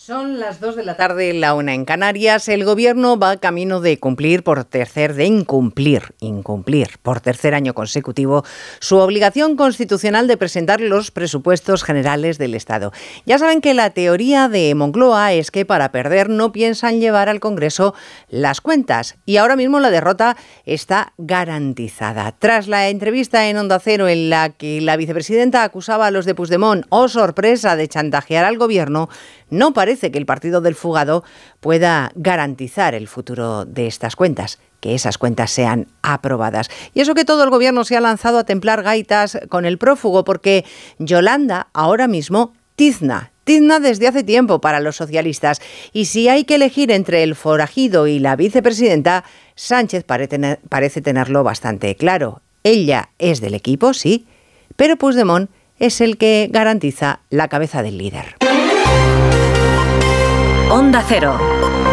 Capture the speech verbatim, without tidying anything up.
Son las dos de la tarde, la una en Canarias. El gobierno va camino de cumplir por tercer, de incumplir, incumplir por tercer año consecutivo su obligación constitucional de presentar los presupuestos generales del Estado. Ya saben que la teoría de Moncloa es que para perder no piensan llevar al Congreso las cuentas y ahora mismo la derrota está garantizada. Tras la entrevista en Onda Cero en la que la vicepresidenta acusaba a los de Puigdemont, oh sorpresa, de chantajear al gobierno, no parece que el partido del fugado pueda garantizar el futuro de estas cuentas, que esas cuentas sean aprobadas. Y eso que todo el gobierno se ha lanzado a templar gaitas con el prófugo, porque Yolanda ahora mismo tizna. Tizna desde hace tiempo para los socialistas. Y si hay que elegir entre el forajido y la vicepresidenta, Sánchez parece tenerlo bastante claro. Ella es del equipo, sí, pero Puigdemont es el que garantiza la cabeza del líder. Onda Cero.